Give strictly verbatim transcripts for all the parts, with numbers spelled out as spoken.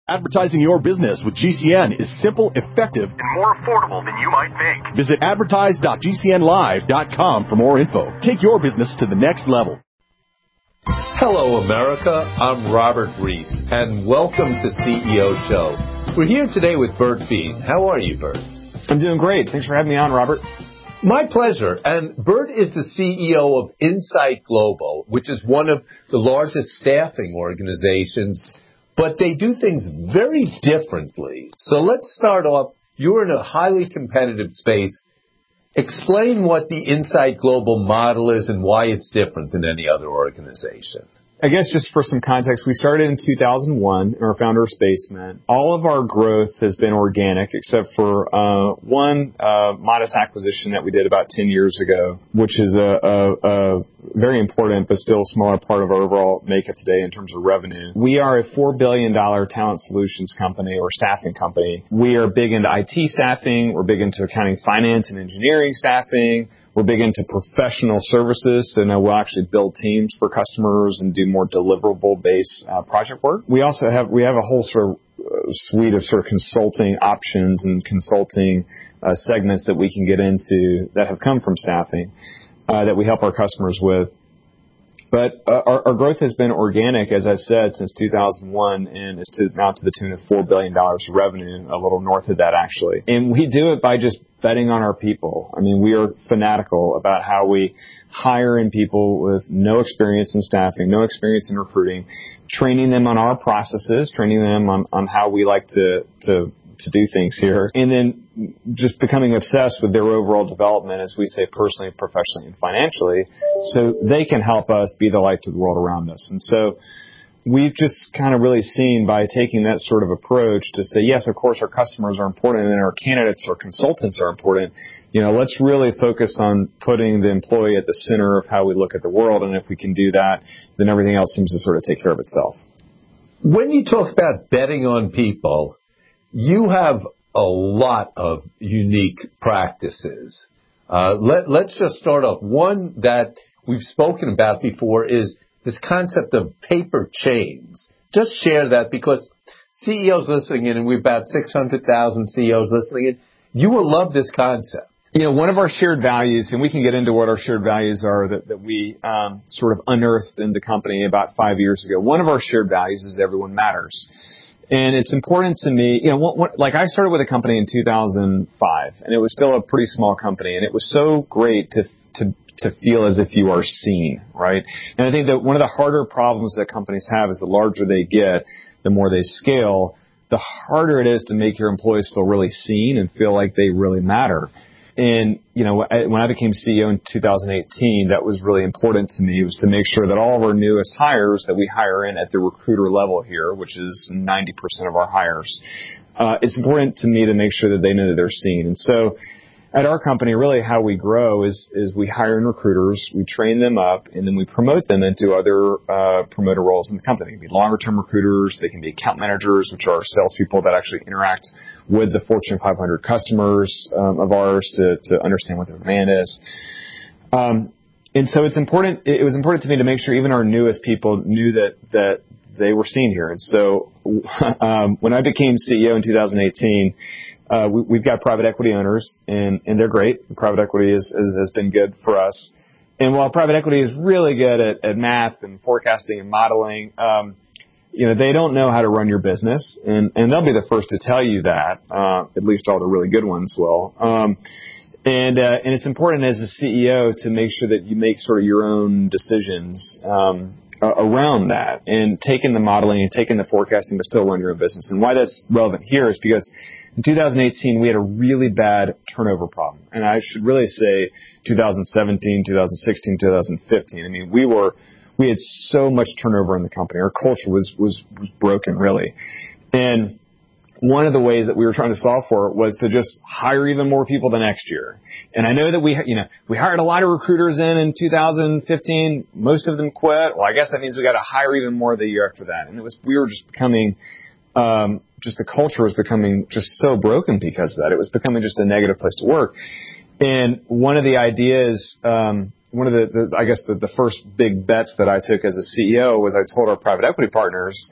Advertising your business with G C N is simple, effective, and more affordable than you might think. Visit advertise dot g c n live dot com for more info. Take your business to the next level. Hello, America. I'm Robert Reese, and welcome to C E O Show. We're here today with Bert Bean. How are you, Bert? I'm doing great. Thanks for having me on, Robert. My pleasure. And Bert is the C E O of Insight Global, which is one of the largest staffing organizations, but they do things very differently. So let's start off. You're in a highly competitive space. Explain what the Insight Global model is and why it's different than any other organization. I guess just for some context, we started in two thousand one in our founder's basement. All of our growth has been organic except for uh, one uh, modest acquisition that we did about ten years ago, which is a, a, a very important but still smaller part of our overall makeup today in terms of revenue. We are a four billion dollars talent solutions company or staffing company. We are big into I T staffing. We're big into accounting, finance, and engineering staffing. We're big into professional services, so now we'll actually build teams for customers and do more deliverable-based uh, project work. We also have we have a whole sort of uh, suite of sort of consulting options and consulting uh, segments that we can get into that have come from staffing uh, that we help our customers with. But uh, our, our growth has been organic, as I've said, since two thousand one, and is to, now to the tune of four billion dollars of revenue, a little north of that, actually. And we do it by just betting on our people. I mean, we are fanatical about how we hire in people with no experience in staffing, no experience in recruiting, training them on our processes, training them on, on how we like to, to to do things here, and then just becoming obsessed with their overall development, as we say, personally, professionally, and financially, so they can help us be the light to the world around us. And so we've just kind of really seen by taking that sort of approach to say, yes, of course, our customers are important and our candidates or consultants are important. You know, let's really focus on putting the employee at the center of how we look at the world. And if we can do that, then everything else seems to sort of take care of itself. When you talk about betting on people, you have a lot of unique practices. Uh, let, let's just start off. One that we've spoken about before is this concept of paper chains. Just share that, because C E Os listening in, and we've about six hundred thousand C E Os listening in, you will love this concept. You know, one of our shared values, and we can get into what our shared values are that, that we um, sort of unearthed in the company about five years ago. One of our shared values is everyone matters. And it's important to me, you know, what, what, like I started with a company in two thousand five, and it was still a pretty small company, and it was so great to to to feel as if you are seen, right? And I think that one of the harder problems that companies have is the larger they get, the more they scale, the harder it is to make your employees feel really seen and feel like they really matter. And, you know, when I became C E O in two thousand eighteen, that was really important to me, was to make sure that all of our newest hires that we hire in at the recruiter level here, which is ninety percent of our hires, uh, it's important to me to make sure that they know that they're seen. And so at our company, really how we grow is, is we hire in recruiters, we train them up, and then we promote them into other uh, promoter roles in the company. They can be longer-term recruiters, they can be account managers, which are salespeople that actually interact with the Fortune five hundred customers um, of ours to, to understand what their demand is. Um, and so it's important. It was important to me to make sure even our newest people knew that that they were seen here. And so um, when I became C E O in two thousand eighteen, Uh, we, we've got private equity owners, and, and they're great. Private equity is, is, has been good for us. And while private equity is really good at, at math and forecasting and modeling, um, you know, they don't know how to run your business, and, and they'll be the first to tell you that. Uh, at least all the really good ones will. Um, and uh, and it's important as a C E O to make sure that you make sort of your own decisions um, around that, and taking the modeling and taking the forecasting, but still run your own business. And why that's relevant here is because in two thousand eighteen, we had a really bad turnover problem. And I should really say two thousand seventeen, two thousand sixteen, two thousand fifteen. I mean, we were, we had so much turnover in the company. Our culture was, was, was broken, really. And one of the ways that we were trying to solve for it was to just hire even more people the next year. And I know that we, you know, we hired a lot of recruiters in in two thousand fifteen. Most of them quit. Well, I guess that means we got to hire even more the year after that. And it was, we were just becoming, um, just the culture was becoming just so broken because of that. It was becoming just a negative place to work. And one of the ideas, um, one of the, the I guess the, the first big bets that I took as a C E O was I told our private equity partners,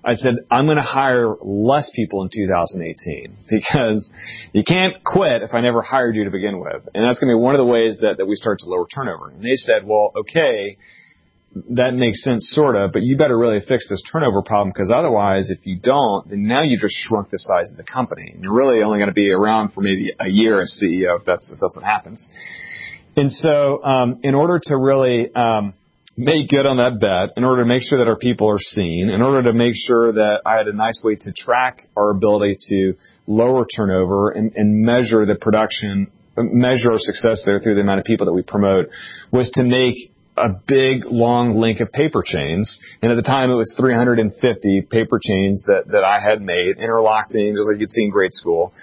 I said, I'm going to hire less people in two thousand eighteen because you can't quit if I never hired you to begin with. And that's going to be one of the ways that, that we start to lower turnover. And they said, well, okay, that makes sense, sort of, but you better really fix this turnover problem because otherwise, if you don't, then now you just shrunk the size of the company. And you're really only going to be around for maybe a year as C E O if that's, if that's what happens. And so um, in order to really um, make good on that bet, in order to make sure that our people are seen, in order to make sure that I had a nice way to track our ability to lower turnover and, and measure the production, measure our success there through the amount of people that we promote, was to make a big, long link of paper chains. And at the time, it was three hundred fifty paper chains that, that I had made, interlocking, just like you'd see in grade school.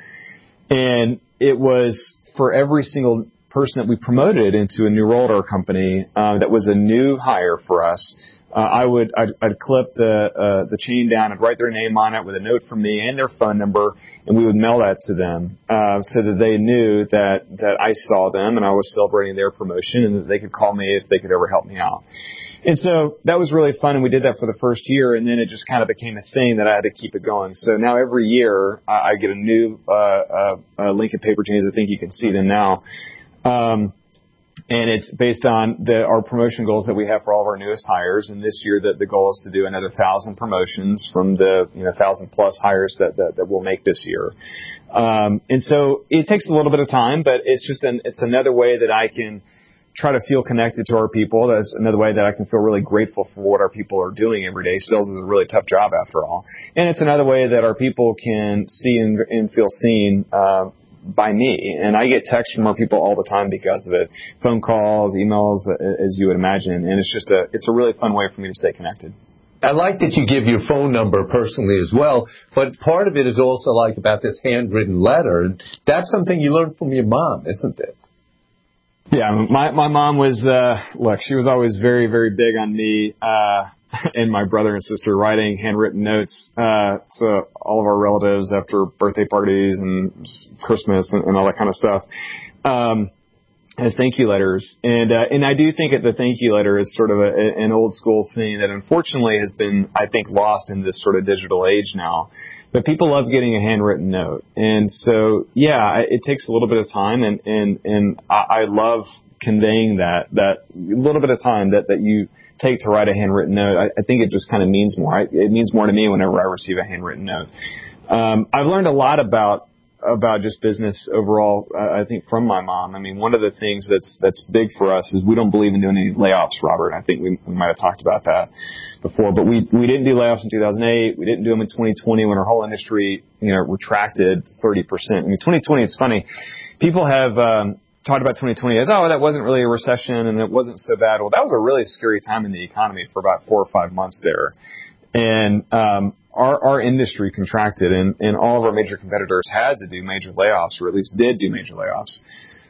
And it was for every single person that we promoted into a new role at our company uh, that was a new hire for us. Uh, I would I'd, I'd clip the uh, the chain down and write their name on it with a note from me and their phone number, and we would mail that to them uh, so that they knew that that I saw them and I was celebrating their promotion, and that they could call me if they could ever help me out. And so that was really fun, and we did that for the first year, and then it just kind of became a thing that I had to keep it going. So now every year I, I get a new uh, uh, uh, link of paper chains. I think you can see them now. Um, And it's based on the, our promotion goals that we have for all of our newest hires. And this year, the, the goal is to do another thousand promotions from the you know thousand plus hires that, that that we'll make this year. Um, and so it takes a little bit of time, but it's just an it's another way that I can try to feel connected to our people. That's another way that I can feel really grateful for what our people are doing every day. Sales is a really tough job after all, and it's another way that our people can see and, and feel seen. Uh, by me. And I get texts from our people all the time because of it. Phone calls, emails, as you would imagine. And it's just a, it's a really fun way for me to stay connected. I like that you give your phone number personally as well, but part of it is also like about this handwritten letter. And that's something you learned from your mom, isn't it? Yeah, my, my mom was, uh, look, she was always very, very big on me, uh, and my brother and sister writing handwritten notes uh to all of our relatives after birthday parties and Christmas and, and all that kind of stuff um as thank you letters. And uh, and I do think that the thank you letter is sort of a, an old school thing that unfortunately has been, I think, lost in this sort of digital age now. But people love getting a handwritten note. And so, yeah, it takes a little bit of time, and and and I, I love conveying that that little bit of time that that you take to write a handwritten note. I, I think it just kind of means more. I, it means more to me whenever I receive a handwritten note. Um, I've learned a lot about about just business overall. Uh, I think from my mom. I mean, one of the things that's that's big for us is we don't believe in doing any layoffs, Robert. I think we, we might have talked about that before, but we we didn't do layoffs in two thousand eight. We didn't do them in twenty twenty when our whole industry you know retracted thirty percent. I mean, twenty twenty. It's funny. People have. Um, talked about twenty twenty as, oh, that wasn't really a recession and it wasn't so bad. Well, that was a really scary time in the economy for about four or five months there. And um, our, our industry contracted, and, and all of our major competitors had to do major layoffs, or at least did do major layoffs.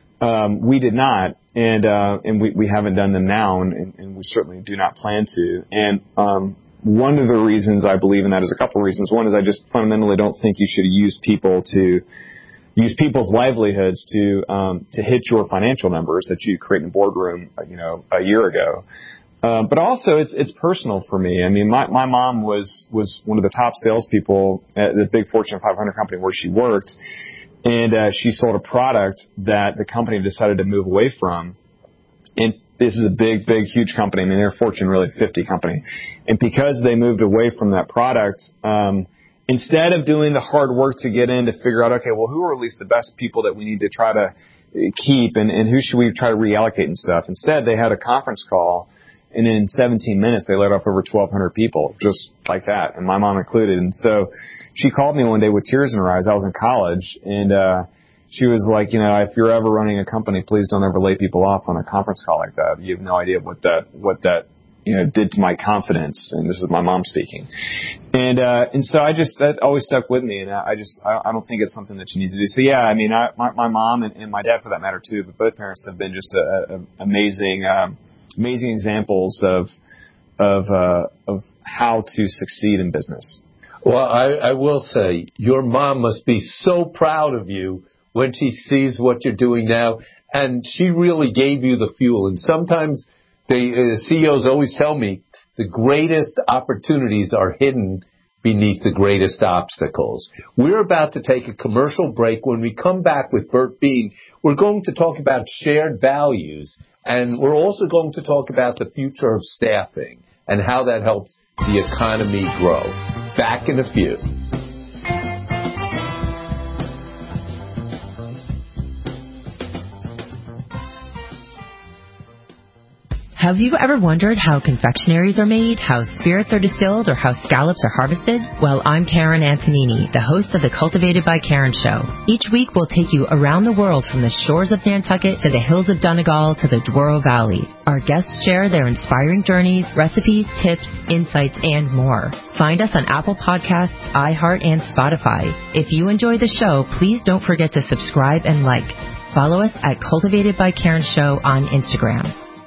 Um, we did not, and uh, and we, we haven't done them now, and, and we certainly do not plan to. And um, one of the reasons I believe in that is a couple of reasons. One is I just fundamentally don't think you should use people to use people's livelihoods to um, to hit your financial numbers that you create in a boardroom, you know, a year ago. Um, but also, it's it's personal for me. I mean, my my mom was was one of the top salespeople at the big Fortune five hundred company where she worked, and uh, she sold a product that the company decided to move away from. And this is a big, big, huge company. I mean, they're a Fortune really fifty company, and because they moved away from that product. Um, Instead of doing the hard work to get in to figure out, okay, well, who are at least the best people that we need to try to keep, and, and who should we try to reallocate and stuff? Instead, they had a conference call, and in seventeen minutes, they let off over twelve hundred people, just like that, and my mom included. And so she called me one day with tears in her eyes. I was in college, and uh she was like, you know, if you're ever running a company, please don't ever lay people off on a conference call like that. You have no idea what that what that you know, did to my confidence. And this is my mom speaking. And, uh, and so I just, that always stuck with me. And I just, I, I don't think it's something that you need to do. So yeah, I mean, I, my, my mom and, and my dad for that matter too, but both parents have been just a, a amazing, um, amazing examples of, of, uh, of how to succeed in business. Well, I, I will say your mom must be so proud of you when she sees what you're doing now. And she really gave you the fuel. And sometimes the uh, C E Os always tell me the greatest opportunities are hidden beneath the greatest obstacles. We're about to take a commercial break. When we come back with Bert Bean, we're going to talk about shared values, and we're also going to talk about the future of staffing and how that helps the economy grow. Back in a few. Have you ever wondered how confectionaries are made, how spirits are distilled, or how scallops are harvested? Well, I'm Karen Antonini, the host of the Cultivated by Karen show. Each week we'll take you around the world from the shores of Nantucket to the hills of Donegal to the Douro Valley. Our guests share their inspiring journeys, recipes, tips, insights, and more. Find us on Apple Podcasts, iHeart, and Spotify. If you enjoy the show, please don't forget to subscribe and like. Follow us at Cultivated by Karen show on Instagram.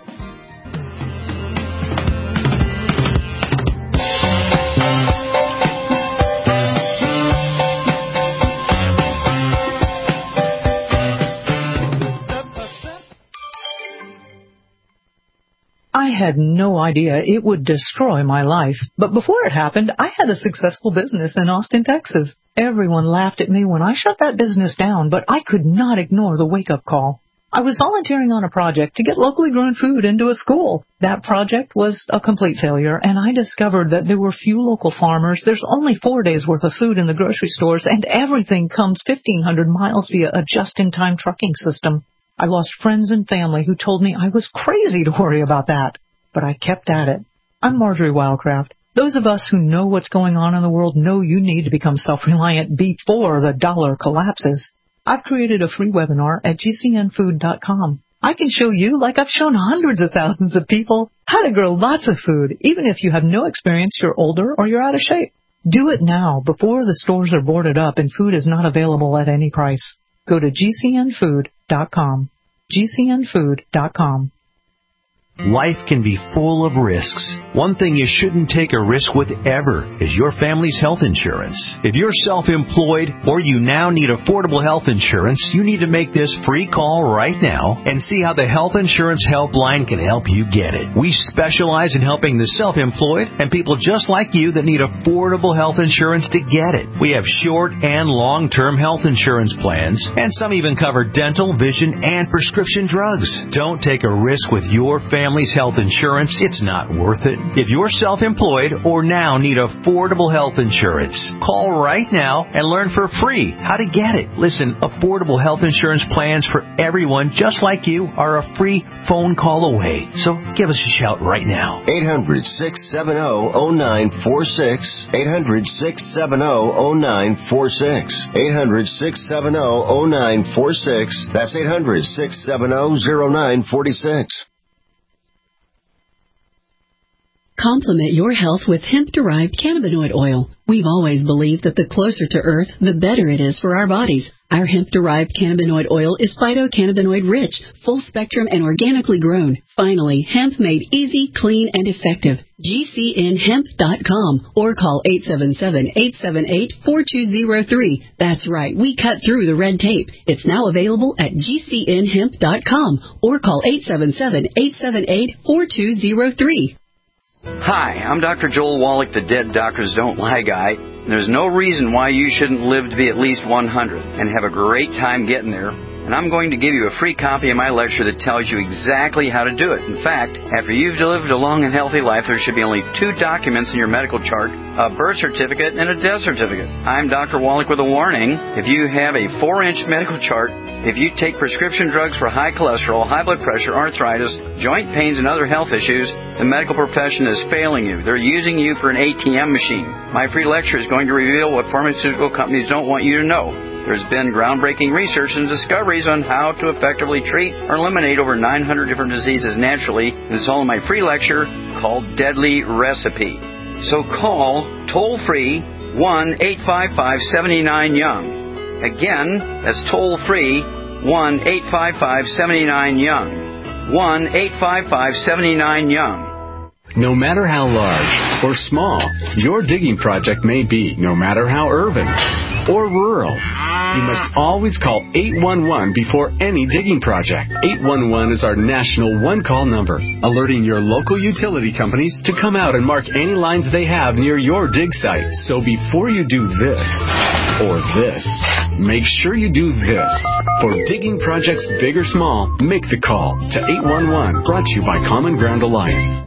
I had no idea it would destroy my life, but before it happened, I had a successful business in Austin, Texas. Everyone laughed at me when I shut that business down, but I could not ignore the wake-up call. I was volunteering on a project to get locally grown food into a school. That project was a complete failure, and I discovered that there were few local farmers, there's only four days' worth of food in the grocery stores, and everything comes fifteen hundred miles via a just-in-time trucking system. I lost friends and family who told me I was crazy to worry about that, but I kept at it. I'm Marjorie Wildcraft. Those of us who know what's going on in the world know you need to become self-reliant before the dollar collapses. I've created a free webinar at G C N food dot com. I can show you, like I've shown hundreds of thousands of people, how to grow lots of food, even if you have no experience, you're older, or you're out of shape. Do it now, before the stores are boarded up and food is not available at any price. Go to G C N food dot com. G C N food dot com. Life can be full of risks. One thing you shouldn't take a risk with ever is your family's health insurance. If you're self-employed or you now need affordable health insurance, you need to make this free call right now and see how the Health Insurance Helpline can help you get it. We specialize in helping the self-employed and people just like you that need affordable health insurance to get it. We have short and long-term health insurance plans, and some even cover dental, vision, and prescription drugs. Don't take a risk with your family. Family's health insurance, it's not worth it. If you're self-employed or now need affordable health insurance, call right now and learn for free how to get it. Listen, affordable health insurance plans for everyone just like you are a free phone call away. So give us a shout right now. eight hundred, six seven zero, zero nine four six. eight hundred, six seven zero, zero nine four six. eight hundred, six seven zero, zero nine four six. That's eight hundred, six seven zero, zero nine four six. Complement your health with hemp-derived cannabinoid oil. We've always believed that the closer to Earth, the better it is for our bodies. Our hemp-derived cannabinoid oil is phytocannabinoid-rich, full-spectrum, and organically grown. Finally, hemp made easy, clean, and effective. G C N hemp dot com or call eight seven seven, eight seven eight, four two zero three. That's right, we cut through the red tape. It's now available at G C N hemp dot com or call eight seven seven, eight seven eight, four two zero three. Hi, I'm Doctor Joel Wallach, the Dead Doctors Don't Lie guy. There's no reason why you shouldn't live to be at least one hundred and have a great time getting there. And I'm going to give you a free copy of my lecture that tells you exactly how to do it. In fact, after you've lived a long and healthy life, there should be only two documents in your medical chart, a birth certificate and a death certificate. I'm Doctor Wallach with a warning. If you have a four-inch medical chart, if you take prescription drugs for high cholesterol, high blood pressure, arthritis, joint pains, and other health issues, the medical profession is failing you. They're using you for an A T M machine. My free lecture is going to reveal what pharmaceutical companies don't want you to know. There's been groundbreaking research and discoveries on how to effectively treat or eliminate over nine hundred different diseases naturally. This is all in my free lecture called Deadly Recipe. So call toll-free one eight five five, seven nine, young. Again, that's toll-free one eight five five, seven nine, young. one eight five five, seven nine, young. No matter how large or small your digging project may be, no matter how urban or rural. You must always call eight one one before any digging project. eight one one is our national one-call number, alerting your local utility companies to come out and mark any lines they have near your dig site. So before you do this or this, make sure you do this. For digging projects big or small, make the call to eight one one, brought to you by Common Ground Alliance.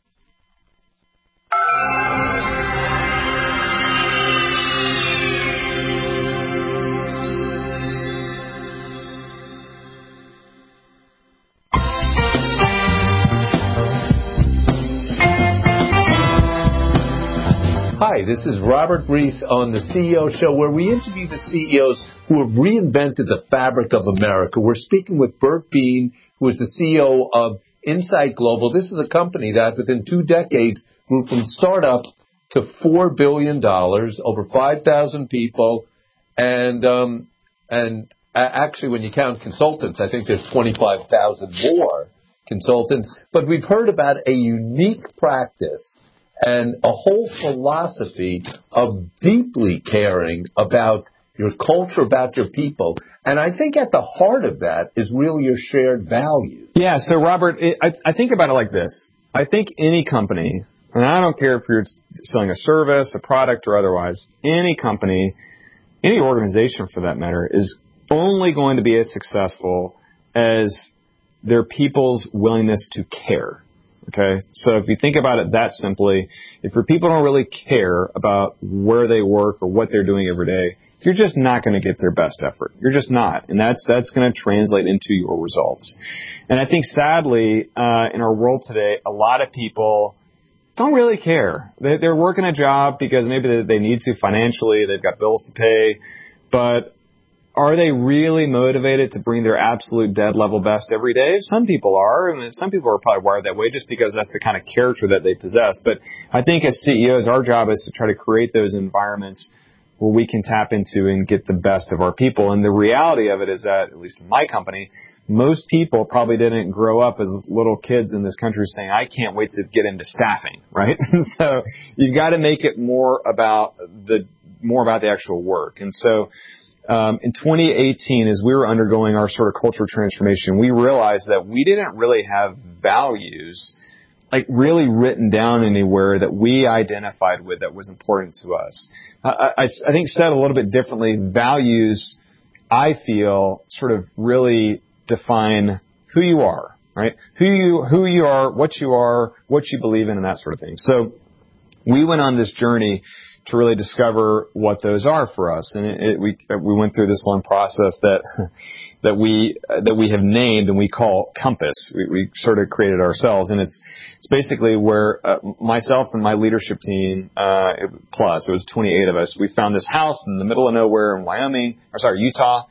Hi, this is Robert Reese on the C E O Show, where we interview the C E Os who have reinvented the fabric of America. We're speaking with Burt Bean, who is the C E O of Insight Global. This is a company that within two decades grew from startup to four billion dollars, over five thousand people, and um, and actually when you count consultants, I think there's twenty-five thousand more consultants. But we've heard about a unique practice and a whole philosophy of deeply caring about your culture, about your people. And I think at the heart of that is really your shared values. Yeah, so Robert, it, I, I think about it like this. I think any company, and I don't care if you're selling a service, a product, or otherwise, any company, any organization for that matter, is only going to be as successful as their people's willingness to care. Okay, so if you think about it that simply, if your people don't really care about where they work or what they're doing every day, you're just not going to get their best effort. You're just not, and that's that's going to translate into your results. And I think sadly, uh, in our world today, a lot of people don't really care. They, they're working a job because maybe they, they need to financially, they've got bills to pay, but are they really motivated to bring their absolute dead level best every day? Some people are. I mean, some people are probably wired that way just because that's the kind of character that they possess. But I think as C E Os, our job is to try to create those environments where we can tap into and get the best of our people. And the reality of it is that, at least in my company, most people probably didn't grow up as little kids in this country saying, I can't wait to get into staffing, right? So you've got to make it more about the, more about the actual work. And so, Um, in twenty eighteen, as we were undergoing our sort of culture transformation, we realized that we didn't really have values like really written down anywhere that we identified with that was important to us. I, I, I think said a little bit differently, values, I feel, sort of really define who you are, right? Who you, who you are, what you are, what you believe in, and that sort of thing. So we went on this journey to really discover what those are for us, and it, it, we we went through this long process that that we uh, that we have named and we call Compass. We, we sort of created ourselves, and it's it's basically where uh, myself and my leadership team, uh, it, plus it was twenty-eight of us. We found this house in the middle of nowhere in Wyoming, or sorry, Utah,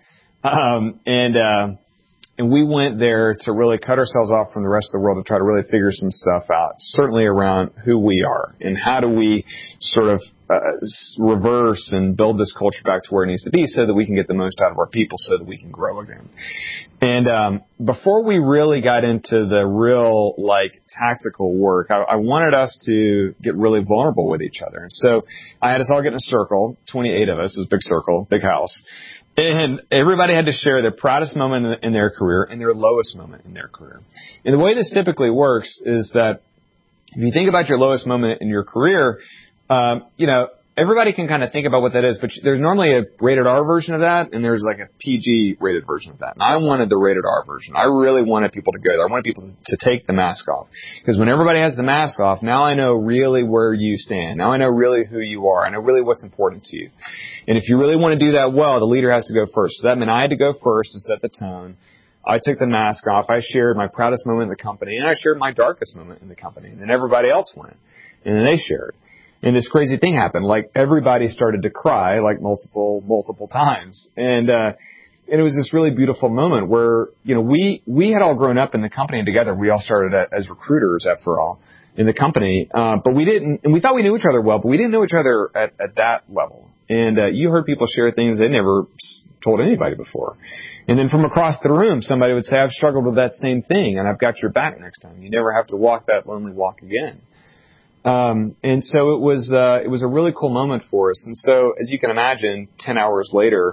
um, and. Uh, And we went there to really cut ourselves off from the rest of the world to try to really figure some stuff out, certainly around who we are and how do we sort of uh, reverse and build this culture back to where it needs to be so that we can get the most out of our people so that we can grow again. And um, before we really got into the real, like, tactical work, I, I wanted us to get really vulnerable with each other. And so I had us all get in a circle, twenty-eight of us, it was a big circle, big house. And everybody had to share their proudest moment in their career and their lowest moment in their career. And the way this typically works is that if you think about your lowest moment in your career, um, you know, everybody can kind of think about what that is, but there's normally a rated R version of that, and there's like a P G rated version of that. And I wanted the rated R version. I really wanted people to go there. I wanted people to take the mask off. Because when everybody has the mask off, now I know really where you stand. Now I know really who you are. I know really what's important to you. And if you really want to do that well, the leader has to go first. So that meant I had to go first to set the tone. I took the mask off. I shared my proudest moment in the company, and I shared my darkest moment in the company. And then everybody else went. And then they shared. And this crazy thing happened. Like, everybody started to cry, like, multiple, multiple times. And, uh, and it was this really beautiful moment where, you know, we, we had all grown up in the company together. We all started as recruiters, after all, in the company. Uh, but we didn't, and we thought we knew each other well, but we didn't know each other at, at that level. And, uh, you heard people share things they never told anybody before. And then from across the room, somebody would say, I've struggled with that same thing, and I've got your back next time. You never have to walk that lonely walk again. Um, and so it was, uh, it was a really cool moment for us. And so, as you can imagine, ten hours later,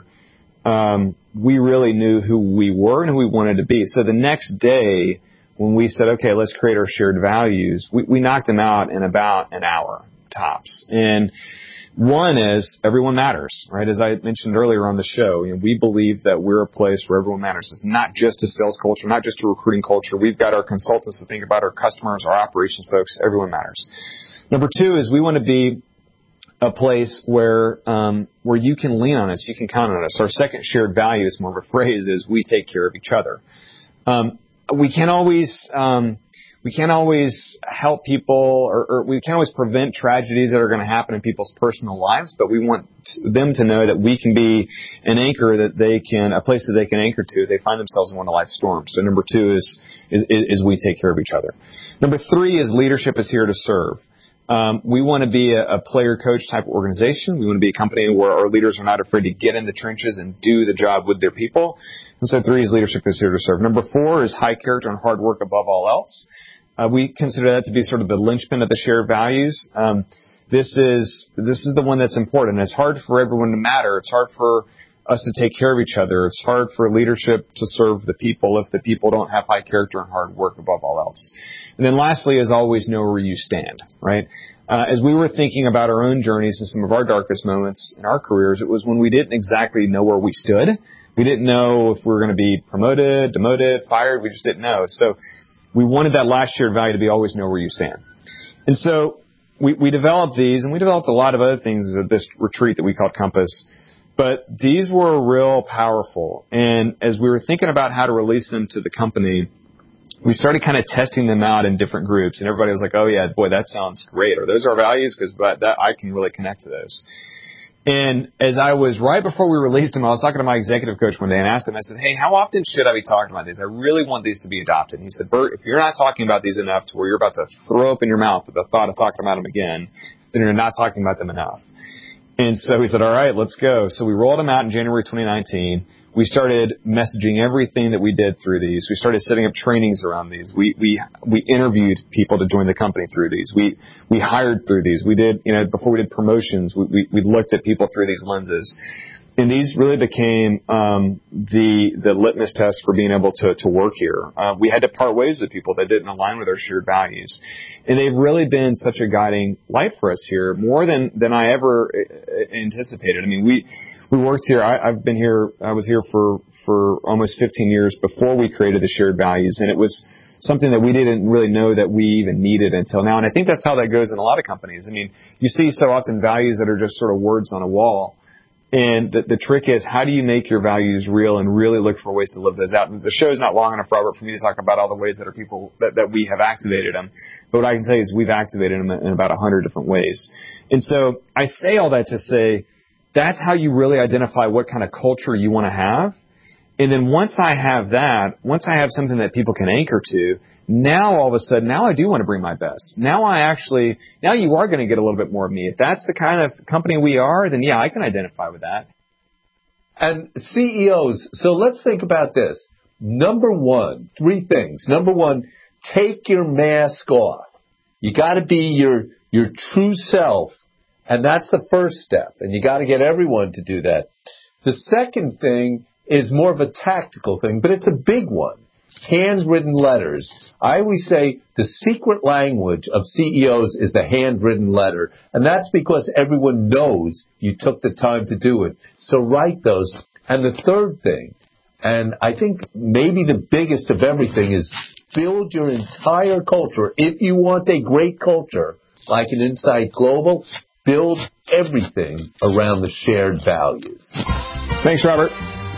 um, we really knew who we were and who we wanted to be. So the next day, when we said, okay, let's create our shared values, we, we knocked them out in about an hour tops. And one is everyone matters, right? As I mentioned earlier on the show, you know, we believe that we're a place where everyone matters. It's not just a sales culture, not just a recruiting culture. We've got our consultants to think about our customers, our operations folks. Everyone matters. Number two is we want to be a place where um, where you can lean on us, you can count on us. Our second shared value, is more of a phrase, is we take care of each other. Um, we can't always um, we can't always help people, or, or we can't always prevent tragedies that are going to happen in people's personal lives, but we want them to know that we can be an anchor that they can, a place that they can anchor to. They find themselves in one of life's storms. So number two is is, is we take care of each other. Number three is leadership is here to serve. Um, we want to be a, a player-coach type of organization. We want to be a company where our leaders are not afraid to get in the trenches and do the job with their people. And so three is leadership is here to serve. Number four is high character and hard work above all else. Uh, we consider that to be sort of the linchpin of the shared values. Um, this is this is the one that's important. It's hard for everyone to matter. It's hard for us to take care of each other. It's hard for leadership to serve the people if the people don't have high character and hard work above all else. And then lastly, as always, know where you stand, right? Uh, as we were thinking about our own journeys and some of our darkest moments in our careers, it was when we didn't exactly know where we stood. We didn't know if we were going to be promoted, demoted, fired. We just didn't know. So we wanted that last shared value to be always know where you stand. And so we, we developed these, and we developed a lot of other things at this retreat that we called Compass. But these were real powerful. And as we were thinking about how to release them to the company, we started kind of testing them out in different groups. And everybody was like, oh, yeah, boy, that sounds great. Or those are values, because that I can really connect to those. And as I was, right before we released them, I was talking to my executive coach one day and asked him, I said, hey, how often should I be talking about these? I really want these to be adopted. And he said, Bert, if you're not talking about these enough to where you're about to throw up in your mouth at the thought of talking about them again, then you're not talking about them enough. And so he said, all right, let's go. So we rolled them out in January twenty nineteen. We started messaging everything that we did through these. We started setting up trainings around these. We we we interviewed people to join the company through these. We we hired through these. We did, you know, before we did promotions, we we, we looked at people through these lenses. And these really became um, the the litmus test for being able to to work here. Uh, we had to part ways with people that didn't align with our shared values, and they've really been such a guiding light for us here, more than than I ever anticipated. I mean, we we worked here. I, I've been here. I was here for for almost fifteen years before we created the shared values, and it was something that we didn't really know that we even needed until now. And I think that's how that goes in a lot of companies. I mean, you see so often values that are just sort of words on a wall. And the, the trick is, how do you make your values real and really look for ways to live those out? And the show is not long enough, Robert, for me to talk about all the ways that are people that, that we have activated them. But what I can tell you is we've activated them in about a hundred different ways. And so I say all that to say that's how you really identify what kind of culture you want to have. And then once I have that, once I have something that people can anchor to, now all of a sudden, now I do want to bring my best. Now I actually, now you are going to get a little bit more of me. If that's the kind of company we are, then yeah, I can identify with that. And C E Os, so let's think about this. Number one, three things. Number one, take your mask off. You got to be your your true self, and that's the first step. And you got to get everyone to do that. The second thing is more of a tactical thing, but it's a big one. Handwritten letters. I always say the secret language of C E Os is the handwritten letter. And that's because everyone knows you took the time to do it. So write those. And the third thing, and I think maybe the biggest of everything, is build your entire culture. If you want a great culture, like an Insight Global, build everything around the shared values. Thanks, Robert.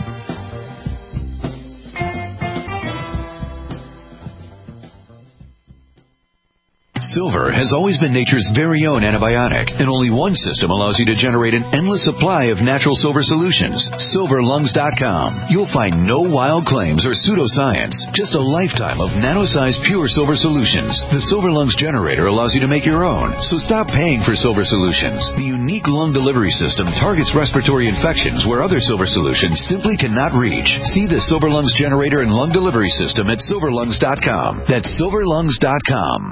Silver has always been nature's very own antibiotic, and only one system allows you to generate an endless supply of natural silver solutions. silver lungs dot com. You'll find no wild claims or pseudoscience, just a lifetime of nano-sized pure silver solutions. The Silver Lungs generator allows you to make your own, so stop paying for silver solutions. The unique lung delivery system targets respiratory infections where other silver solutions simply cannot reach. See the Silver Lungs generator and lung delivery system at silver lungs dot com. That's silver lungs dot com.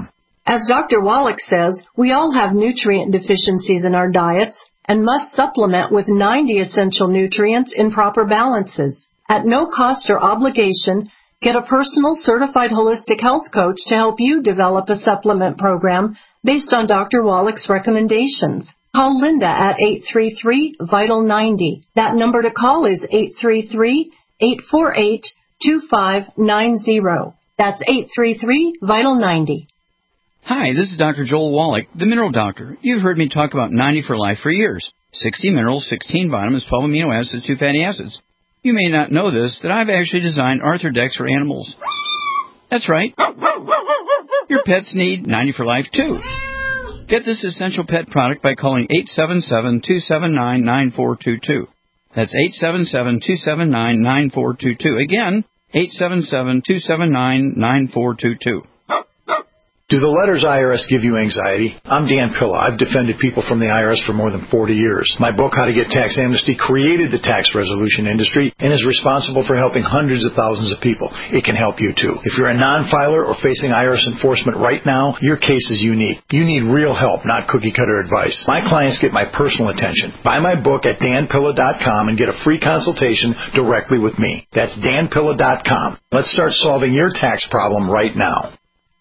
As Doctor Wallach says, we all have nutrient deficiencies in our diets and must supplement with ninety essential nutrients in proper balances. At no cost or obligation, get a personal certified holistic health coach to help you develop a supplement program based on Doctor Wallach's recommendations. Call Linda at eight three three, vital ninety. That number to call is eight three three, eight four eight, two five nine zero. That's eight three three, vital ninety. Hi, this is Doctor Joel Wallach, the Mineral Doctor. You've heard me talk about ninety for Life for years. sixty minerals, sixteen vitamins, twelve amino acids, two fatty acids. You may not know this, that I've actually designed Arthrodex for animals. That's right. Your pets need ninety for Life, too. Get this essential pet product by calling eight seven seven, two seven nine, nine four two two. That's eight seven seven, two seven nine, nine four two two. Again, eight seven seven, two seven nine, nine four two two. Do the letters I R S give you anxiety? I'm Dan Pilla. I've defended people from the I R S for more than forty years. My book, How to Get Tax Amnesty, created the tax resolution industry and is responsible for helping hundreds of thousands of people. It can help you, too. If you're a non-filer or facing I R S enforcement right now, your case is unique. You need real help, not cookie-cutter advice. My clients get my personal attention. Buy my book at dan pilla dot com and get a free consultation directly with me. That's dan pilla dot com. Let's start solving your tax problem right now.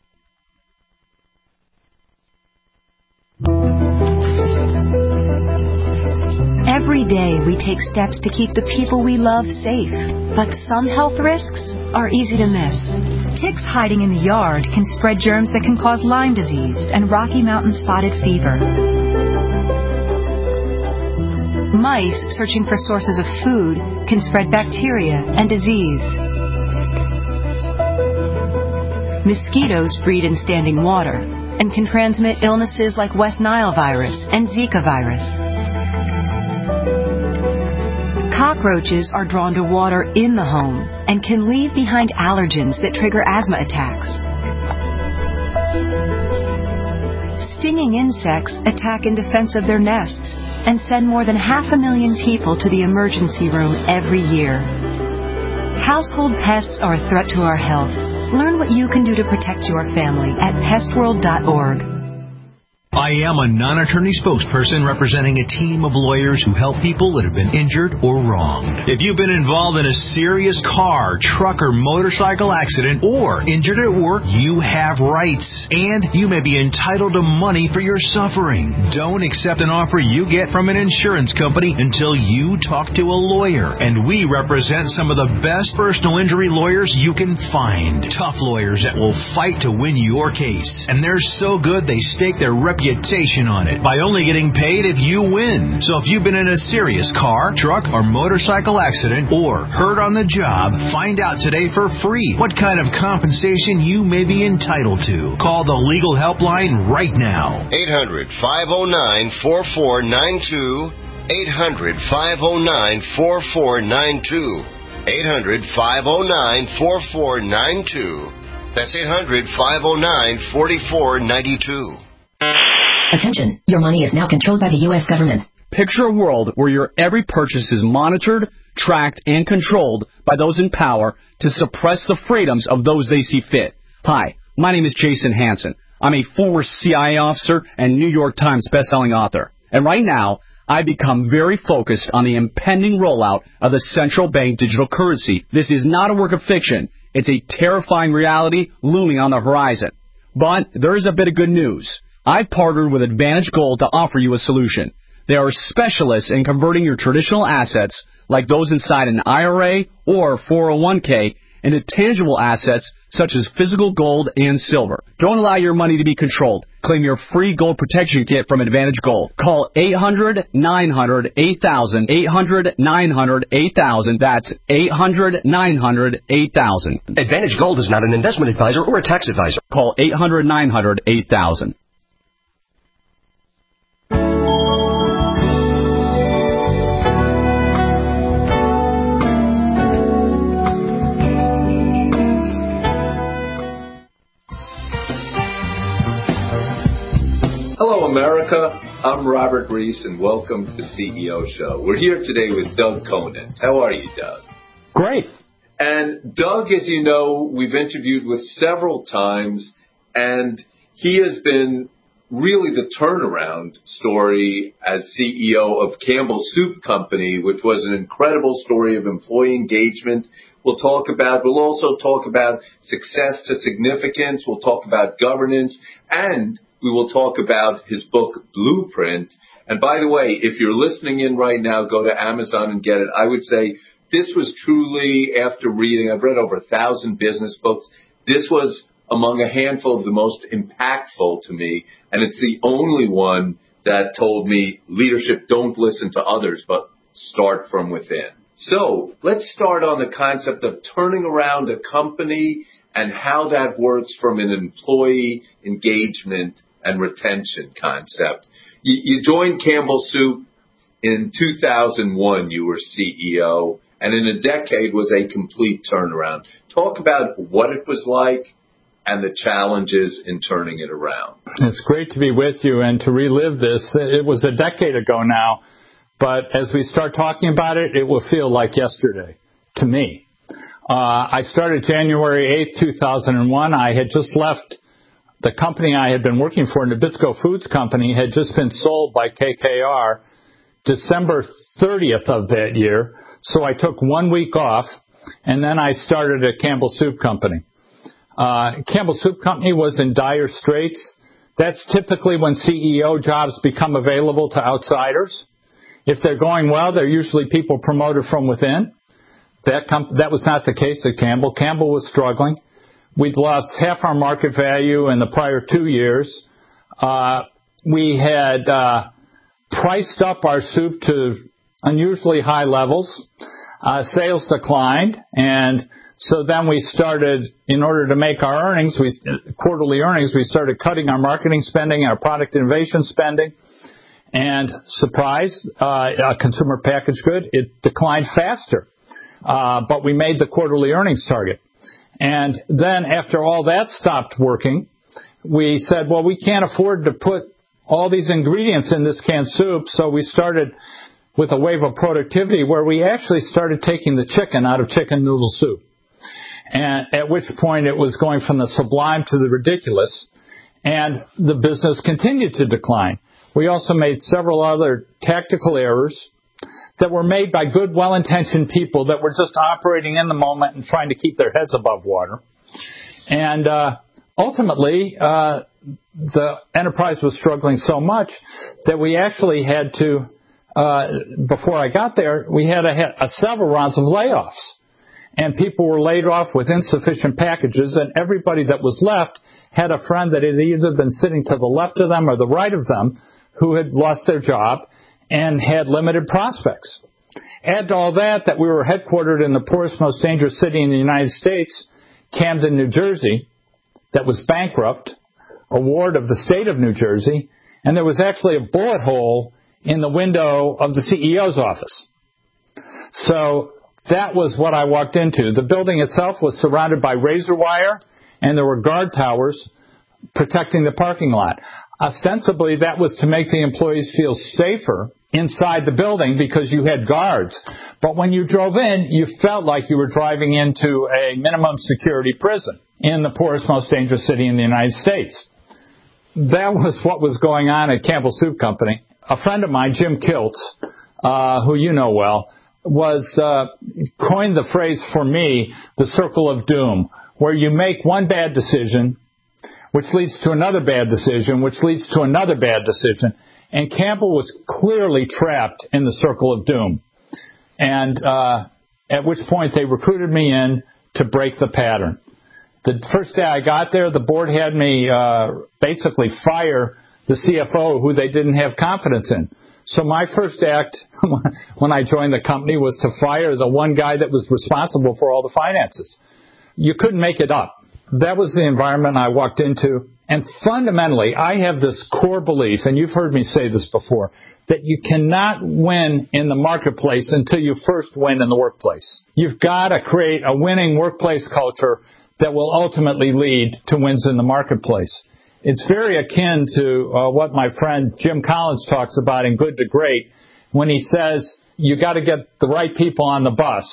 Every day we take steps to keep the people we love safe, but some health risks are easy to miss. Ticks hiding in the yard can spread germs that can cause Lyme disease and Rocky Mountain spotted fever. Mice searching for sources of food can spread bacteria and disease. Mosquitoes breed in standing water and can transmit illnesses like West Nile virus and Zika virus. Cockroaches are drawn to water in the home and can leave behind allergens that trigger asthma attacks. Stinging insects attack in defense of their nests and send more than half a million people to the emergency room every year. Household pests are a threat to our health. Learn what you can do to protect your family at pest world dot org. I am a non-attorney spokesperson representing a team of lawyers who help people that have been injured or wronged. If you've been involved in a serious car, truck, or motorcycle accident or injured at work, you have rights, and you may be entitled to money for your suffering. Don't accept an offer you get from an insurance company until you talk to a lawyer, and we represent some of the best personal injury lawyers you can find. Tough lawyers that will fight to win your case, and they're so good they stake their reputation on it by only getting paid if you win. So if you've been in a serious car, truck, or motorcycle accident or hurt on the job, find out today for free what kind of compensation you may be entitled to. Call the legal helpline right now. eight hundred, five oh nine, four four nine two. eight hundred, five oh nine, four four nine two. eight hundred, five oh nine, four four nine two. That's eight hundred, five oh nine, four four nine two. Attention, your money is now controlled by the U S government. Picture a world where your every purchase is monitored, tracked, and controlled by those in power to suppress the freedoms of those they see fit. Hi, my name is Jason Hansen. I'm a former C I A officer and New York Times bestselling author. And right now, I've become very focused on the impending rollout of the central bank digital currency. This is not a work of fiction. It's a terrifying reality looming on the horizon. But there is a bit of good news. I've partnered with Advantage Gold to offer you a solution. They are specialists in converting your traditional assets, like those inside an I R A or four oh one k, into tangible assets such as physical gold and silver. Don't allow your money to be controlled. Claim your free gold protection kit from Advantage Gold. Call eight hundred, nine hundred, eight thousand, eight hundred, nine hundred, eight thousand. That's eight hundred, nine hundred, eight thousand. Advantage Gold is not an investment advisor or a tax advisor. Call eight hundred, nine hundred, eight thousand. Hello, America. I'm Robert Reese, and welcome to the C E O Show. We're here today with Doug Conant. How are you, Doug? Great. And Doug, as you know, we've interviewed with several times, and he has been really the turnaround story as C E O of Campbell Soup Company, which was an incredible story of employee engagement. We'll talk about, we'll also talk about success to significance. We'll talk about governance, and we will talk about his book, Blueprint. And by the way, if you're listening in right now, go to Amazon and get it. I would say this was truly, after reading, I've read over a thousand business books. This was among a handful of the most impactful to me, and it's the only one that told me, leadership, don't listen to others, but start from within. So let's start on the concept of turning around a company and how that works from an employee engagement and retention concept. You, you joined Campbell Soup in two thousand one. You were C E O, and in a decade was a complete turnaround. Talk about what it was like and the challenges in turning it around. It's great to be with you and to relive this. It was a decade ago now, but as we start talking about it, it will feel like yesterday to me. Uh, I started January eighth, two thousand one. I had just left the company I had been working for, Nabisco Foods Company, had just been sold by K K R December thirtieth of that year. So I took one week off, and then I started at Campbell Soup Company. Uh, Campbell Soup Company was in dire straits. That's typically when C E O jobs become available to outsiders. If they're going well, they're usually people promoted from within. That com- that was not the case at Campbell. Campbell was struggling. We'd lost half our market value in the prior two years. Uh, we had uh, priced up our soup to unusually high levels. Uh, sales declined, and so then we started, in order to make our earnings, we quarterly earnings, we started cutting our marketing spending, our product innovation spending, and surprise, uh, a consumer packaged good, it declined faster. Uh, but we made the quarterly earnings target. And then after all that stopped working, we said, well, we can't afford to put all these ingredients in this canned soup, so we started with a wave of productivity where we actually started taking the chicken out of chicken noodle soup. And at which point it was going from the sublime to the ridiculous, and the business continued to decline. We also made several other tactical errors that were made by good, well-intentioned people that were just operating in the moment and trying to keep their heads above water. And uh, ultimately, uh, the enterprise was struggling so much that we actually had to, uh, before I got there, we had a, a several rounds of layoffs. And people were laid off with insufficient packages, and everybody that was left had a friend that had either been sitting to the left of them or the right of them who had lost their job and had limited prospects. Add to all that that we were headquartered in the poorest, most dangerous city in the United States, Camden, New Jersey, that was bankrupt, a ward of the state of New Jersey, and there was actually a bullet hole in the window of the C E O's office. So that was what I walked into. The building itself was surrounded by razor wire, and there were guard towers protecting the parking lot. Ostensibly, that was to make the employees feel safer inside the building because you had guards. But when you drove in, you felt like you were driving into a minimum security prison in the poorest, most dangerous city in the United States. That was what was going on at Campbell Soup Company. A friend of mine, Jim Kiltz, uh, who you know well, was uh, coined the phrase for me, the circle of doom, where you make one bad decision, which leads to another bad decision, which leads to another bad decision. And Campbell was clearly trapped in the circle of doom. And uh, at which point they recruited me in to break the pattern. The first day I got there, the board had me uh, basically fire the C F O who they didn't have confidence in. So my first act when I joined the company was to fire the one guy that was responsible for all the finances. You couldn't make it up. That was the environment I walked into. And fundamentally, I have this core belief, and you've heard me say this before, that you cannot win in the marketplace until you first win in the workplace. You've got to create a winning workplace culture that will ultimately lead to wins in the marketplace. It's very akin to uh, what my friend Jim Collins talks about in Good to Great when he says you got to get the right people on the bus,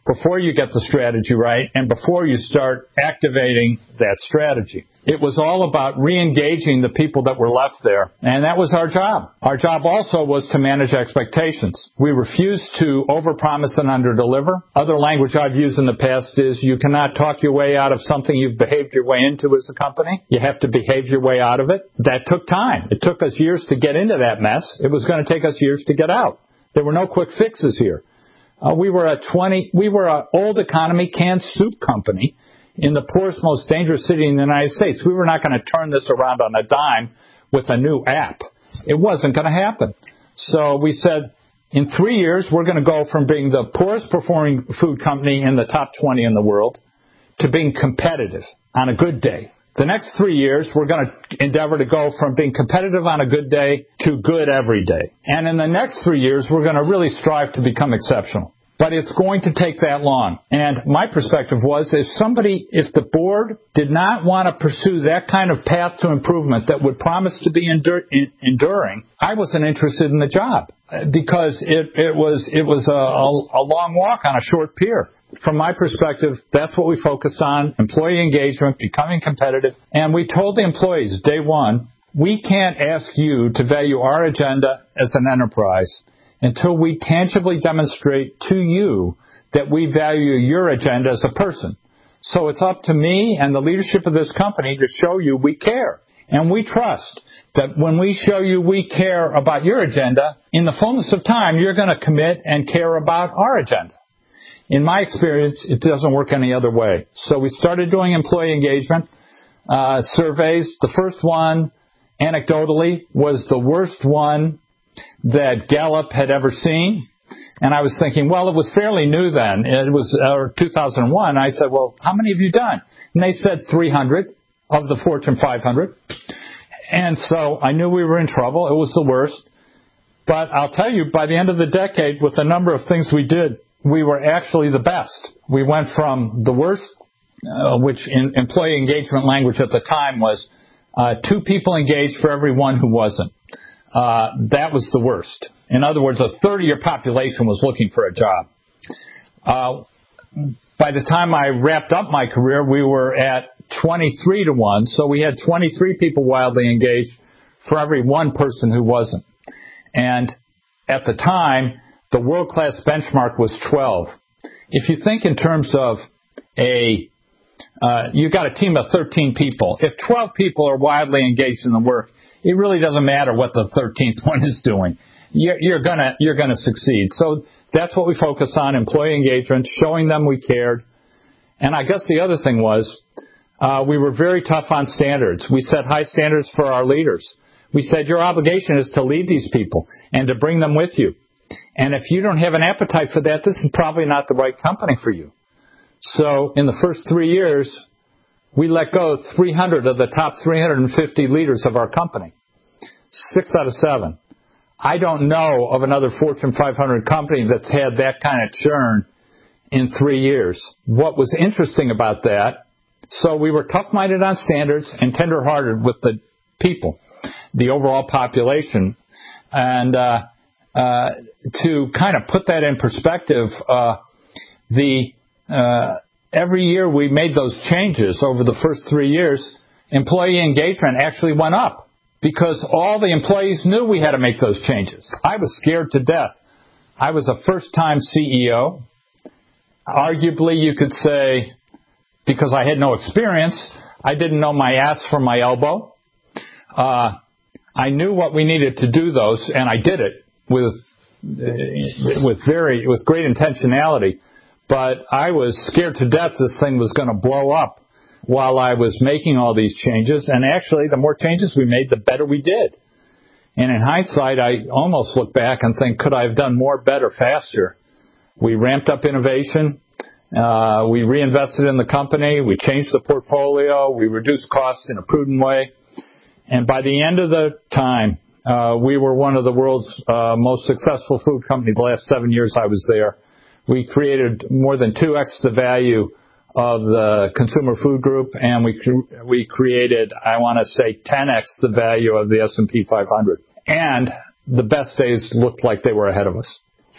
before you get the strategy right and before you start activating that strategy. It was all about re-engaging the people that were left there, and that was our job. Our job also was to manage expectations. We refused to overpromise and underdeliver. Other language I've used in the past is you cannot talk your way out of something you've behaved your way into as a company. You have to behave your way out of it. That took time. It took us years to get into that mess. It was going to take us years to get out. There were no quick fixes here. Uh, we were a twenty, we were an old economy canned soup company in the poorest, most dangerous city in the United States. We were not going to turn this around on a dime with a new app. It wasn't going to happen. So we said, in three years, we're going to go from being the poorest performing food company in the top twenty in the world to being competitive on a good day. The next three years, we're going to endeavor to go from being competitive on a good day to good every day. And in the next three years, we're going to really strive to become exceptional. But it's going to take that long. And my perspective was if somebody, if the board did not want to pursue that kind of path to improvement that would promise to be endur- enduring, I wasn't interested in the job because it, it was, it was a, a, a long walk on a short pier. From my perspective, that's what we focus on, employee engagement, becoming competitive. And we told the employees day one, we can't ask you to value our agenda as an enterprise until we tangibly demonstrate to you that we value your agenda as a person. So it's up to me and the leadership of this company to show you we care. And we trust that when we show you we care about your agenda, in the fullness of time, you're going to commit and care about our agenda. In my experience, it doesn't work any other way. So we started doing employee engagement uh, surveys. The first one, anecdotally, was the worst one that Gallup had ever seen. And I was thinking, well, it was fairly new then. It was uh, two thousand one. I said, well, how many have you done? And they said three hundred of the Fortune five hundred. And so I knew we were in trouble. It was the worst. But I'll tell you, by the end of the decade, with the number of things we did, we were actually the best. We went from the worst, uh, which in employee engagement language at the time was uh, two people engaged for every one who wasn't. Uh, that was the worst. In other words, a third of your population was looking for a job. Uh, by the time I wrapped up my career, we were at twenty-three to one, so we had twenty-three people wildly engaged for every one person who wasn't. And at the time, the world-class benchmark was twelve. If you think in terms of a, uh, you've got a team of thirteen people. If twelve people are wildly engaged in the work, it really doesn't matter what the thirteenth one is doing. You're, you're gonna, you're gonna succeed. So that's what we focus on, employee engagement, showing them we cared. And I guess the other thing was, uh, we were very tough on standards. We set high standards for our leaders. We said your obligation is to lead these people and to bring them with you. And if you don't have an appetite for that, this is probably not the right company for you. So in the first three years, we let go three hundred of the top three hundred fifty leaders of our company. Six out of seven. I don't know of another Fortune five hundred company that's had that kind of churn in three years. What was interesting about that, so we were tough-minded on standards and tender-hearted with the people, the overall population. And uh, uh, to kind of put that in perspective, uh, the uh, every year we made those changes over the first three years, employee engagement actually went up because all the employees knew we had to make those changes. I was scared to death. I was a first-time C E O. Arguably, you could say, because I had no experience, I didn't know my ass from my elbow. Uh, I knew what we needed to do those, and I did it with with very with great intentionality. But I was scared to death this thing was going to blow up while I was making all these changes. And actually, the more changes we made, the better we did. And in hindsight, I almost look back and think, could I have done more, better, faster? We ramped up innovation. Uh, we reinvested in the company. We changed the portfolio. We reduced costs in a prudent way. And by the end of the time, uh, we were one of the world's uh, most successful food companies the last seven years I was there. We created more than two X the value of the consumer food group, and we we created, I want to say, ten X the value of the S and P five hundred. And the best days looked like they were ahead of us.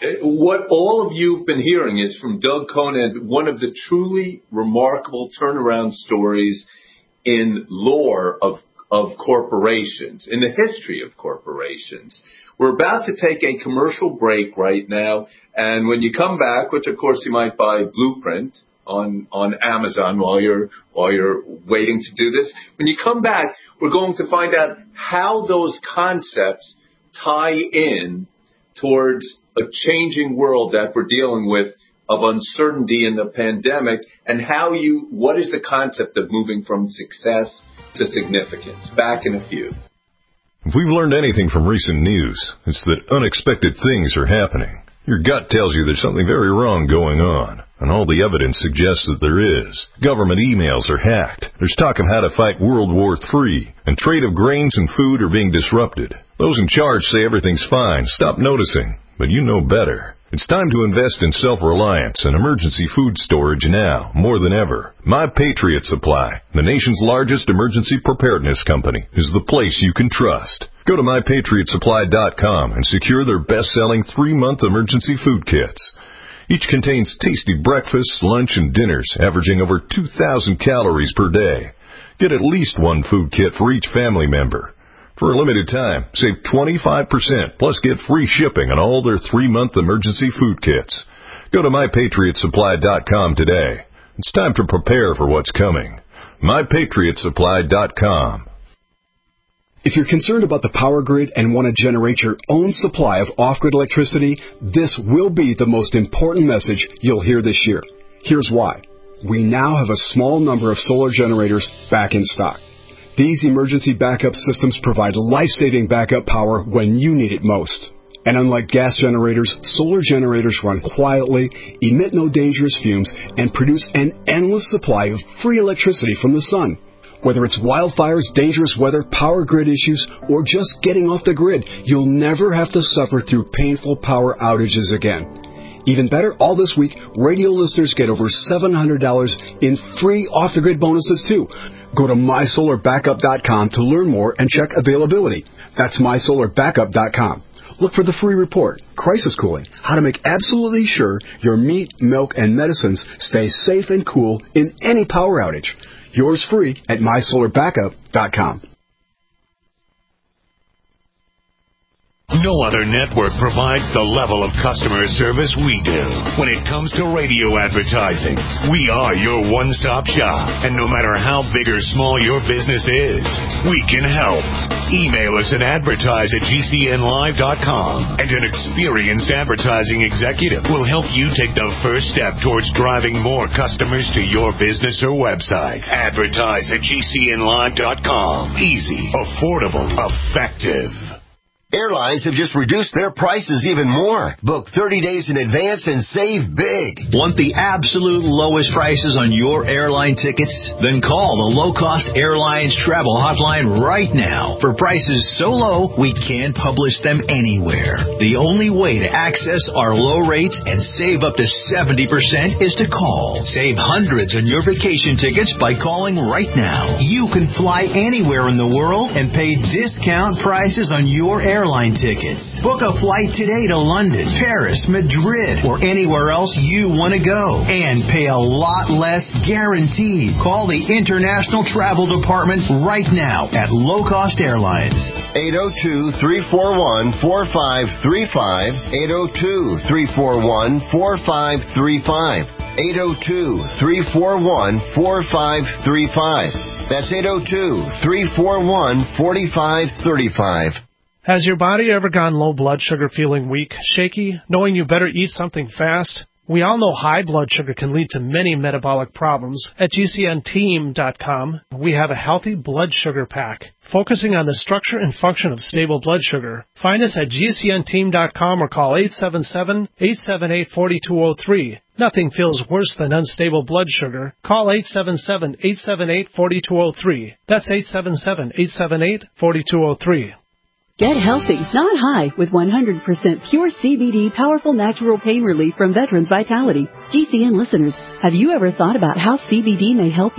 what all of you have been hearing is from Doug Conant, one of the truly remarkable turnaround stories in lore of of corporations, in the history of corporations. We're about to take a commercial break right now, and when you come back, which of course you might buy Blueprint on on Amazon while you're while you're waiting to do this, when you come back, we're going to find out how those concepts tie in towards a changing world that we're dealing with of uncertainty in the pandemic, and how you what is the concept of moving from success to significance. Back in a few. If we've learned anything from recent news, it's that unexpected things are happening. Your gut tells you there's something very wrong going on, and all the evidence suggests that there is. Government emails are hacked. There's talk of how to fight World War Three, and trade of grains and food are being disrupted. Those in charge say everything's fine. Stop noticing, but you know better. It's time to invest in self-reliance and emergency food storage now, more than ever. My Patriot Supply, the nation's largest emergency preparedness company, is the place you can trust. Go to my patriot supply dot com and secure their best-selling three-month emergency food kits. Each contains tasty breakfasts, lunch, and dinners, averaging over two thousand calories per day. Get at least one food kit for each family member. For a limited time, save twenty-five percent, plus get free shipping on all their three-month emergency food kits. Go to my patriot supply dot com today. It's time to prepare for what's coming. my patriot supply dot com. If you're concerned about the power grid and want to generate your own supply of off-grid electricity, this will be the most important message you'll hear this year. Here's why. We now have a small number of solar generators back in stock. These emergency backup systems provide life-saving backup power when you need it most. And unlike gas generators, solar generators run quietly, emit no dangerous fumes, and produce an endless supply of free electricity from the sun. Whether it's wildfires, dangerous weather, power grid issues, or just getting off the grid, you'll never have to suffer through painful power outages again. Even better, all this week, radio listeners get over seven hundred dollars in free off-the-grid bonuses, too. Go to my solar backup dot com to learn more and check availability. That's my solar backup dot com. Look for the free report, Crisis Cooling, how to make absolutely sure your meat, milk, and medicines stay safe and cool in any power outage. Yours free at my solar backup dot com. No other network provides the level of customer service we do. When it comes to radio advertising, we are your one-stop shop. And no matter how big or small your business is, we can help. Email us at advertise at G C N live dot com, and an experienced advertising executive will help you take the first step towards driving more customers to your business or website. Advertise at G C N live dot com. Easy, affordable, effective. Airlines have just reduced their prices even more. Book thirty days in advance and save big. Want the absolute lowest prices on your airline tickets? Then call the Low Cost Airlines Travel Hotline right now. For prices so low, we can't publish them anywhere. The only way to access our low rates and save up to seventy percent is to call. Save hundreds on your vacation tickets by calling right now. You can fly anywhere in the world and pay discount prices on your airline airline tickets. Book a flight today to London, Paris, Madrid, or anywhere else you want to go, and pay a lot less guaranteed. Call the International Travel Department right now at Low Cost Airlines. eight oh two, three four one, four five three five. eight oh two, three four one, four five three five. eight oh two, three four one, four five three five. That's eight oh two, three four one, four five three five. Has your body ever gone low blood sugar, feeling weak, shaky, knowing you better eat something fast? We all know high blood sugar can lead to many metabolic problems. At G C N team dot com, we have a healthy blood sugar pack, focusing on the structure and function of stable blood sugar. Find us at G C N team dot com or call eight seven seven, eight seven eight, four two zero three. Nothing feels worse than unstable blood sugar. Call eight seven seven, eight seven eight, four two zero three. That's eight seven seven, eight seven eight, four two zero three. Get healthy, not high, with one hundred percent pure C B D powerful natural pain relief from Veterans Vitality. G C N listeners, have you ever thought about how C B D may help you?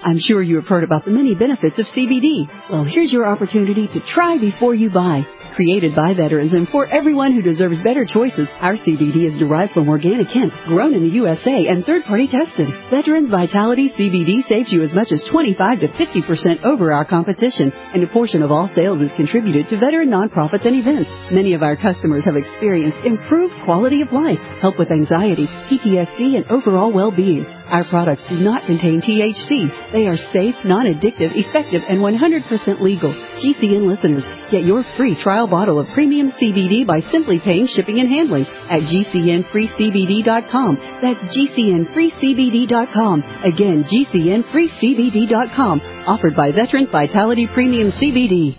I'm sure you have heard about the many benefits of C B D. Well, here's your opportunity to try before you buy. Created by veterans and for everyone who deserves better choices, our C B D is derived from organic hemp, grown in the U S A and third-party tested. Veterans Vitality C B D saves you as much as twenty-five to fifty percent over our competition, and a portion of all sales is contributed to veteran nonprofits and events. Many of our customers have experienced improved quality of life, help with anxiety, P T S D, and overall well-being. Our products do not contain T H C. They are safe, non-addictive, effective, and one hundred percent legal. G C N listeners, get your free trial bottle of premium C B D by simply paying shipping and handling at G C N free C B D dot com. That's G C N free C B D dot com. Again, G C N free C B D dot com. Offered by Veterans Vitality Premium C B D.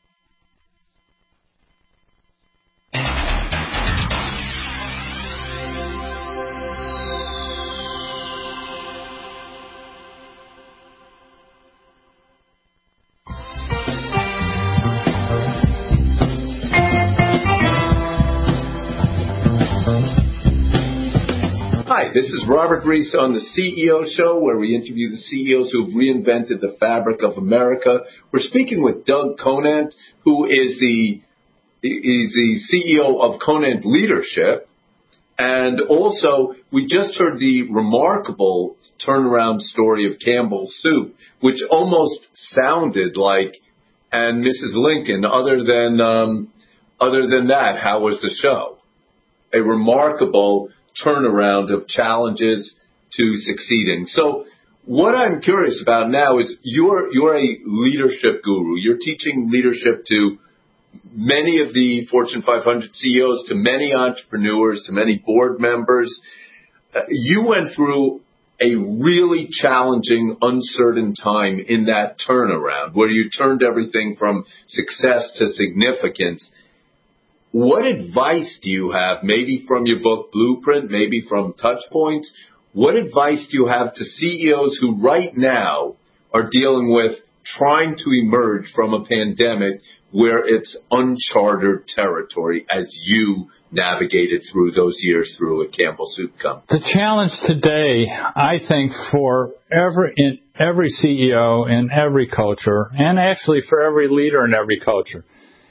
Hi, this is Robert Reese on the C E O Show, where we interview the C E Os who have reinvented the fabric of America. We're speaking with Doug Conant, who is the is the C E O of Conant Leadership. And also, we just heard the remarkable turnaround story of Campbell Soup, which almost sounded like and Missus Lincoln. Other than um, other than that, how was the show? A remarkable turnaround of challenges to succeeding. So what I'm curious about now is you're you're a leadership guru. You're teaching leadership to many of the Fortune five hundred C E Os, to many entrepreneurs, to many board members. Uh, you went through a really challenging, uncertain time in that turnaround where you turned everything from success to significance. What advice do you have, maybe from your book Blueprint, maybe from Touchpoints? What advice do you have to C E Os who right now are dealing with trying to emerge from a pandemic where it's uncharted territory as you navigated through those years through a Campbell Soup Company? The challenge today, I think, for every in every C E O in every culture, and actually for every leader in every culture,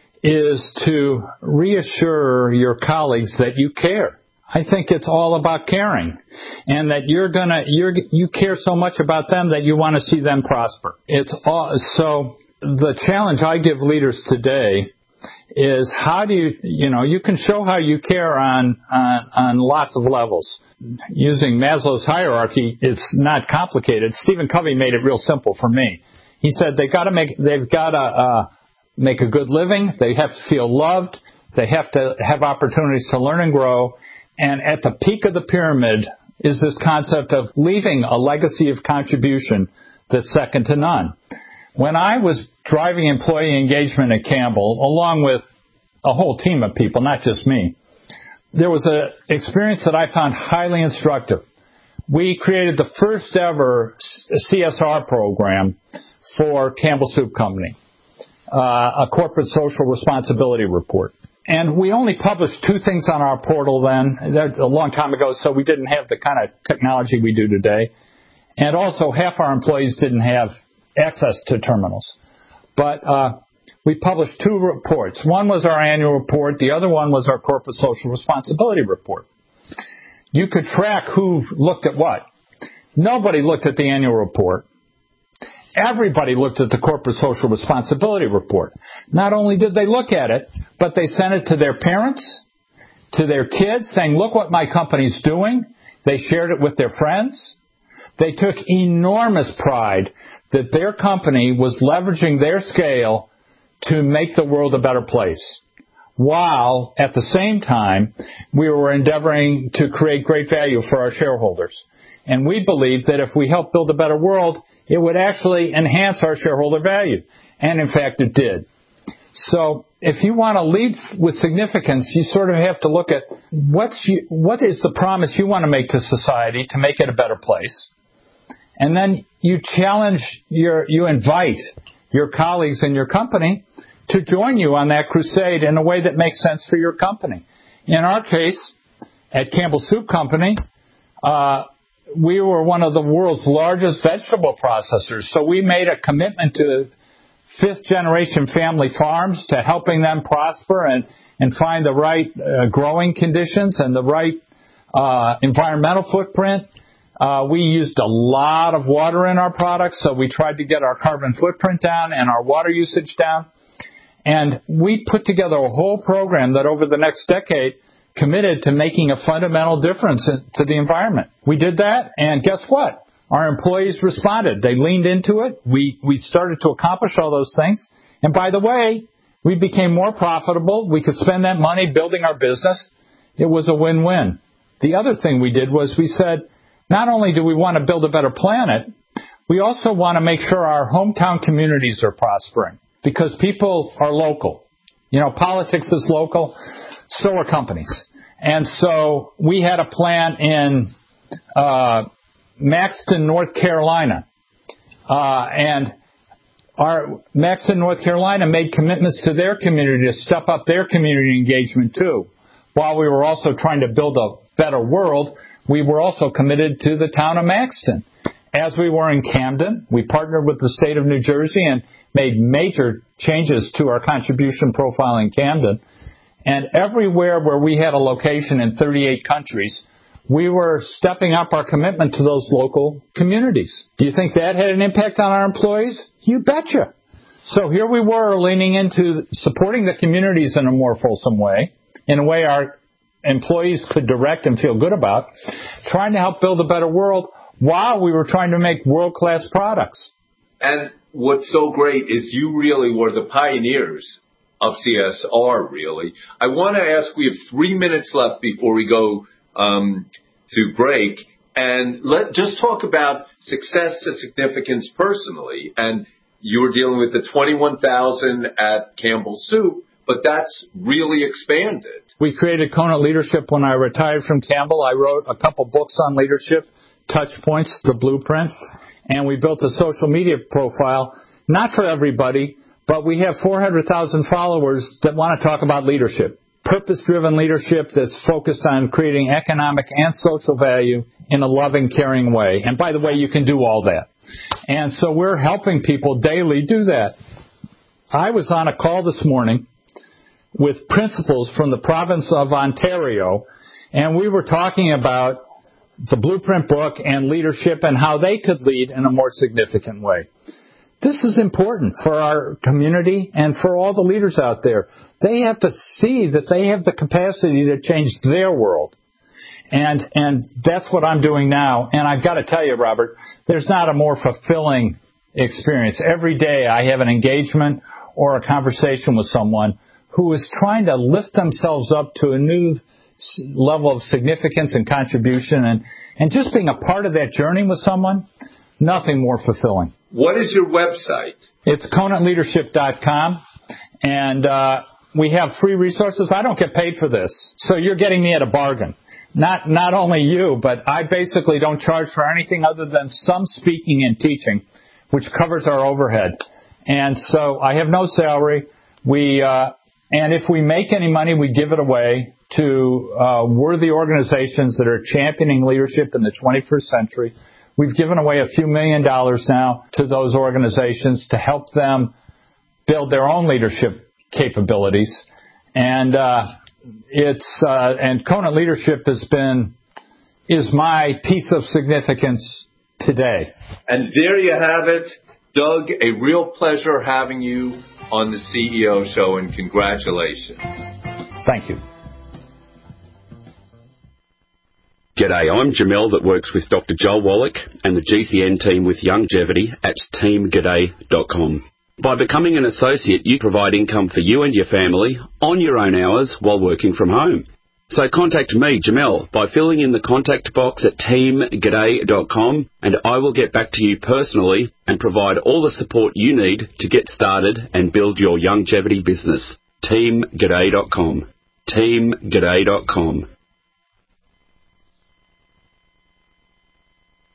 is to reassure your colleagues that you care. I think it's all about caring, and that you're gonna you're you care so much about them that you want to see them prosper. It's all so. The challenge I give leaders today is how do you you know you can show how you care on on, on lots of levels. Using Maslow's hierarchy, it's not complicated. Stephen Covey made it real simple for me. He said they got to make they've got to uh, make a good living. They have to feel loved. They have to have opportunities to learn and grow. And at the peak of the pyramid is this concept of leaving a legacy of contribution that's second to none. When I was driving employee engagement at Campbell, along with a whole team of people, not just me, there was an experience that I found highly instructive. We created the first ever C S R program for Campbell Soup Company, uh, a corporate social responsibility report. And we only published two things on our portal then, a long time ago, so we didn't have the kind of technology we do today. And also, half our employees didn't have access to terminals. But uh, we published two reports. One was our annual report. The other one was our corporate social responsibility report. You could track who looked at what. Nobody looked at the annual report. Everybody looked at the corporate social responsibility report. Not only did they look at it, but they sent it to their parents, to their kids, saying, look what my company's doing. They shared it with their friends. They took enormous pride that their company was leveraging their scale to make the world a better place, while at the same time we were endeavoring to create great value for our shareholders. And we believed that if we helped build a better world, it would actually enhance our shareholder value. And in fact, it did. So if you want to lead with significance, you sort of have to look at what's you, what is the promise you want to make to society to make it a better place. And then you challenge your, you invite your colleagues in your company to join you on that crusade in a way that makes sense for your company. In our case, at Campbell Soup Company, uh, we were one of the world's largest vegetable processors, so we made a commitment to fifth-generation family farms, to helping them prosper and, and find the right uh, growing conditions and the right uh, environmental footprint. Uh, we used a lot of water in our products, so we tried to get our carbon footprint down and our water usage down. And we put together a whole program that over the next decade committed to making a fundamental difference in, to the environment. We did that, and guess what? Our employees responded. They leaned into it. We, we started to accomplish all those things. And by the way, we became more profitable. We could spend that money building our business. It was a win-win. The other thing we did was we said, not only do we want to build a better planet, we also want to make sure our hometown communities are prospering, because people are local. You know, politics is local, so are companies. And so we had a plant in uh, Maxton, North Carolina. Uh, and our Maxton, North Carolina made commitments to their community to step up their community engagement too. While we were also trying to build a better world, we were also committed to the town of Maxton. As we were in Camden, we partnered with the state of New Jersey and made major changes to our contribution profile in Camden. And everywhere where we had a location in thirty-eight countries, we were stepping up our commitment to those local communities. Do you think that had an impact on our employees? You betcha. So here we were leaning into supporting the communities in a more fulsome way, in a way our employees could direct and feel good about, trying to help build a better world while we were trying to make world-class products. And what's so great is you really were the pioneers of C S R, really. I want to ask, we have three minutes left before we go um, to break, and let just talk about success to significance personally. And you were dealing with the twenty-one thousand at Campbell Soup, but that's really expanded. We created Conant Leadership when I retired from Campbell. I wrote a couple books on leadership, Touch Points, The Blueprint, and we built a social media profile, not for everybody, but we have four hundred thousand followers that want to talk about leadership. Purpose-driven leadership that's focused on creating economic and social value in a loving, caring way. And by the way, you can do all that. And so we're helping people daily do that. I was on a call this morning with principals from the province of Ontario, and we were talking about the Blueprint book and leadership and how they could lead in a more significant way. This is important for our community and for all the leaders out there. They have to see that they have the capacity to change their world. And and that's what I'm doing now. And I've got to tell you, Robert, there's not a more fulfilling experience. Every day I have an engagement or a conversation with someone who is trying to lift themselves up to a new level of significance and contribution. And, and just being a part of that journey with someone, nothing more fulfilling. What is your website? It's conant leadership dot com, and uh, we have free resources. I don't get paid for this, so you're getting me at a bargain. Not not only you, but I basically don't charge for anything other than some speaking and teaching, which covers our overhead. And so I have no salary. We uh, and if we make any money, we give it away to uh, worthy organizations that are championing leadership in the twenty-first century. We've given away a few million dollars now to those organizations to help them build their own leadership capabilities. And uh, it's uh, and Conant Leadership has been is my piece of significance today. And there you have it, Doug. A real pleasure having you on the C E O Show, and congratulations. Thank you. G'day, I'm Jamel that works with Doctor Joel Wallach and the G C N team with Longevity at team g'day dot com. By becoming an associate, you provide income for you and your family on your own hours while working from home. So contact me, Jamel, by filling in the contact box at team g'day dot com, and I will get back to you personally and provide all the support you need to get started and build your longevity business. team g'day dot com. team g'day dot com.